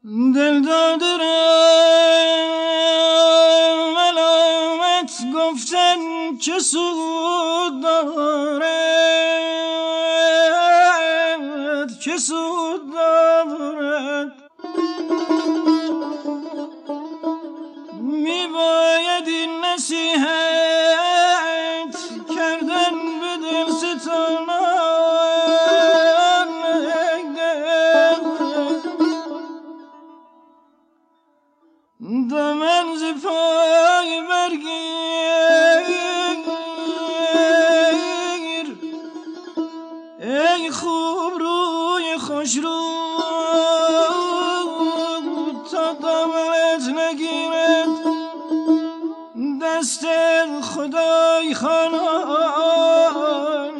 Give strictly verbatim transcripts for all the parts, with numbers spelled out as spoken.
دل دادرم ملامت گفتن چه سود دارد، چه سود دارد. می باید این نصیحت کردن به دل ستانان، دامن ز پای برگیر ای خوب روی خوش رو، تا دامنت نگیرد دست خدای خانان.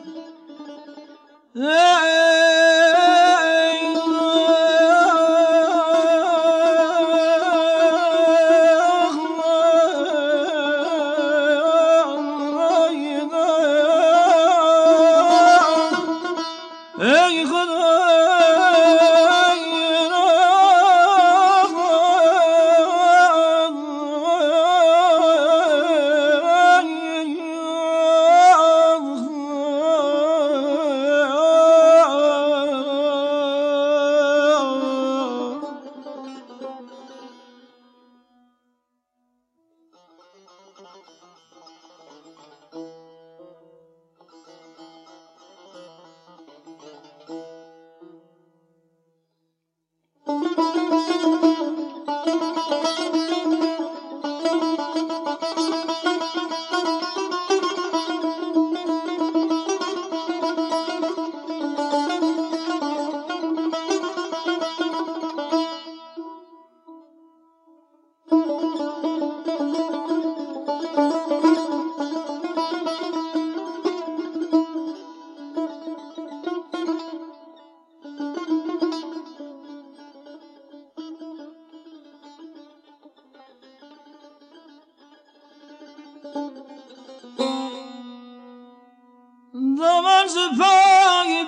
دامن ز پای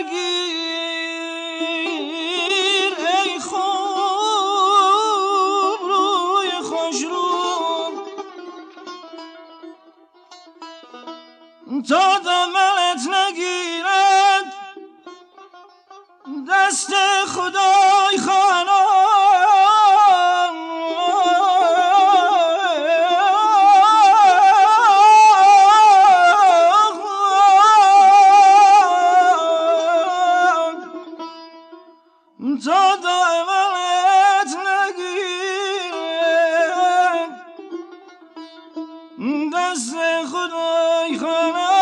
برگیر ای خوب روی خوش رو، تا دامنت نگیرد دست خدای خانان. تا دامنت نگیرد دست خدای خانان.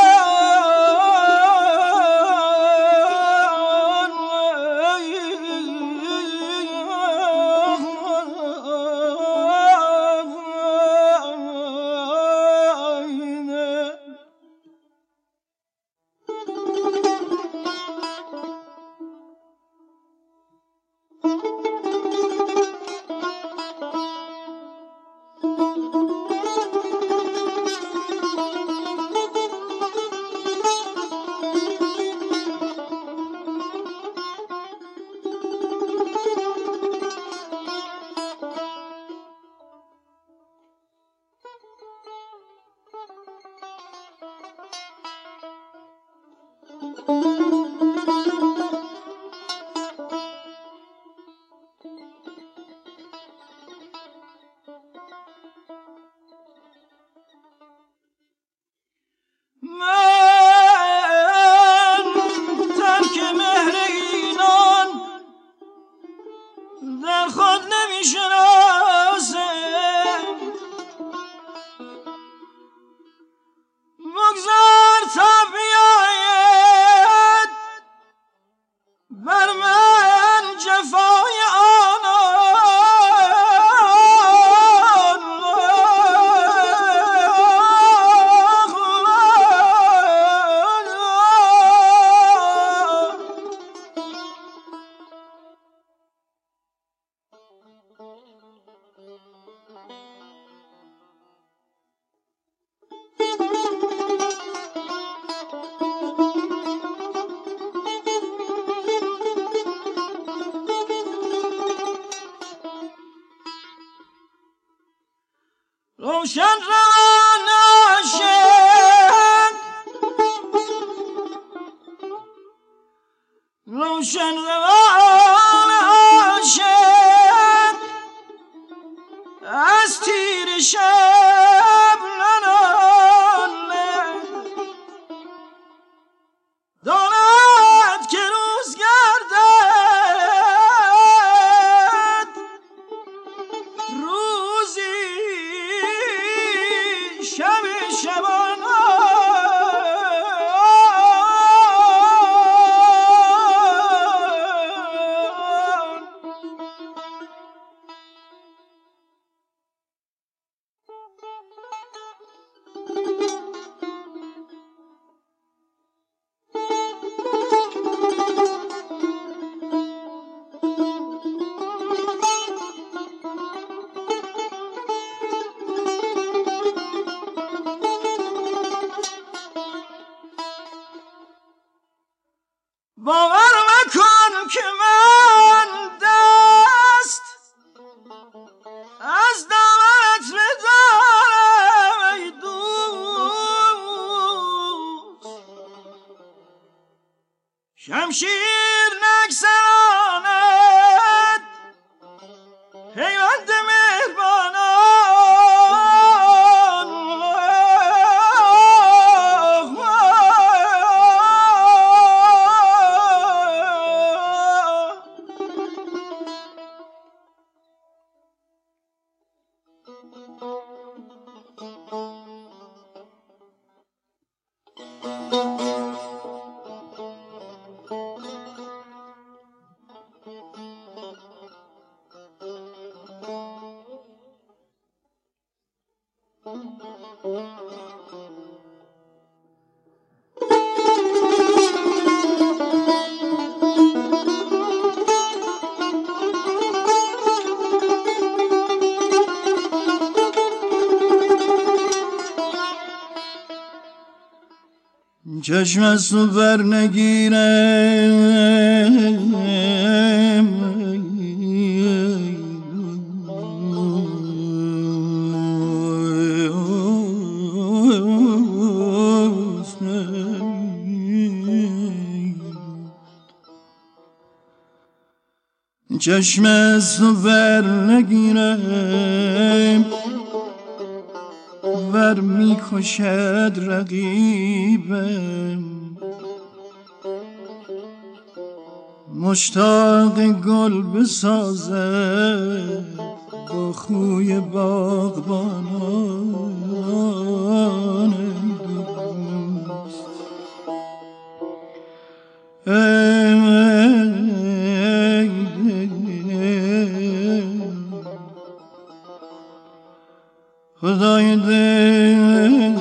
من ترک مهر اینان در خود نمی شناسم، بگذار تا بیاید بر من جفای آنان. روشن روان عاشق روشن روان عاشق از تیر شب نناله داند که روز گردد روزی شب شبانه باور مکن که من دست از دامت ندارم ای دوست شمشیر نگذراند پیوند مهربانان چشم از تو بر نگیرم چشم از تو بر نگیرم ور می کشد رقیبم مشتاق گل بسازد با خوی باغبانان دوست خدای دل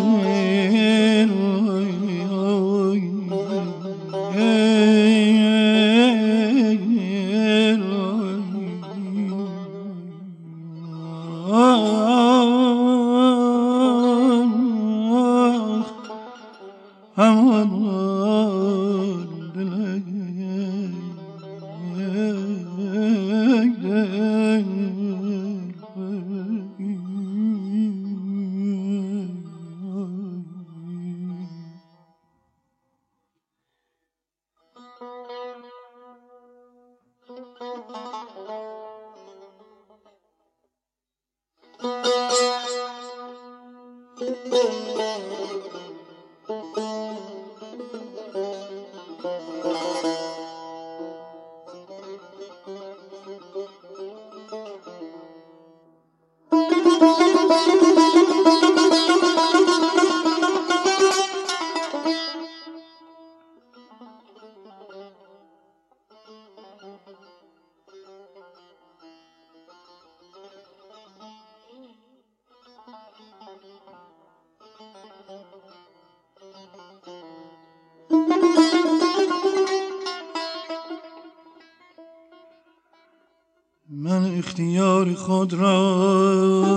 من اختیار خود را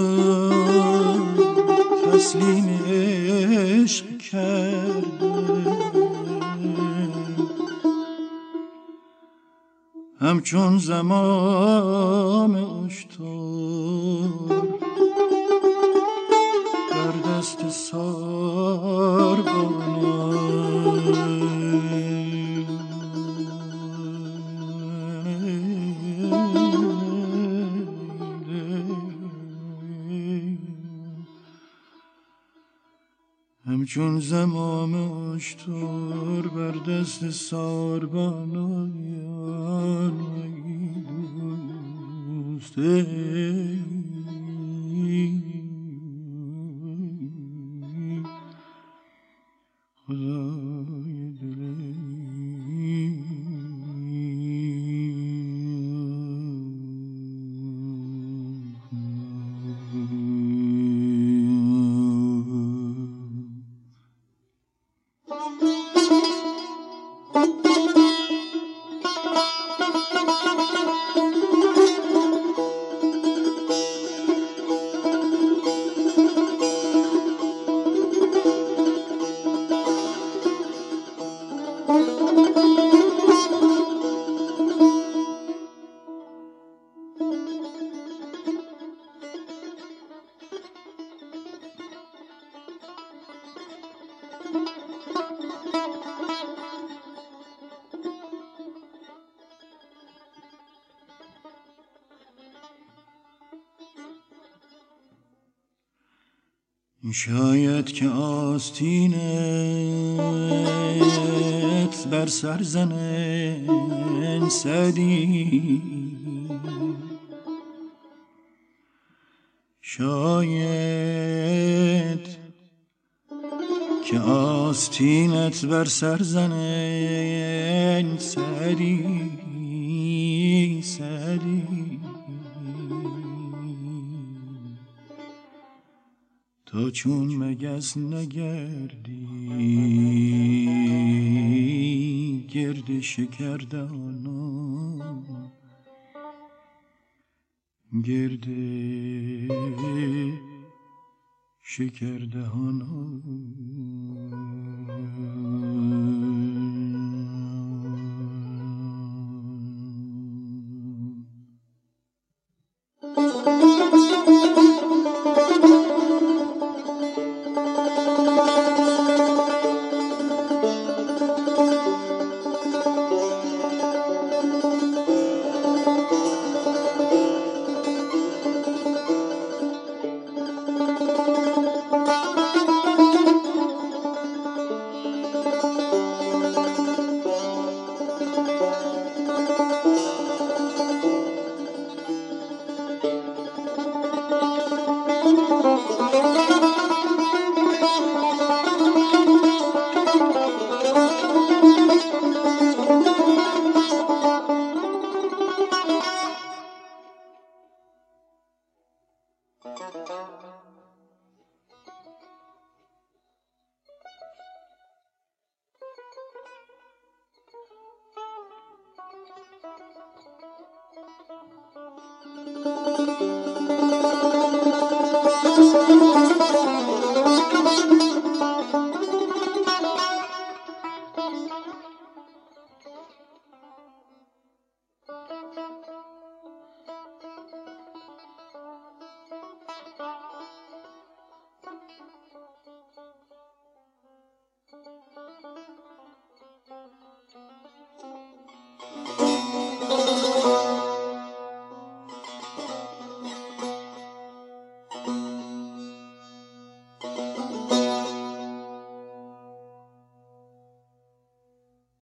تسلیم عشق کردم همچون زمام اشتر همچون زمام اشتر بر دست ساربانان دوست خدای دل شاید که آستینت بر سر زنه سعدی، شاید که آستینت بر سر زنه سعدی سعدی، تا چون مگس نگردی گرد شکردانان، گرد شکردهانان.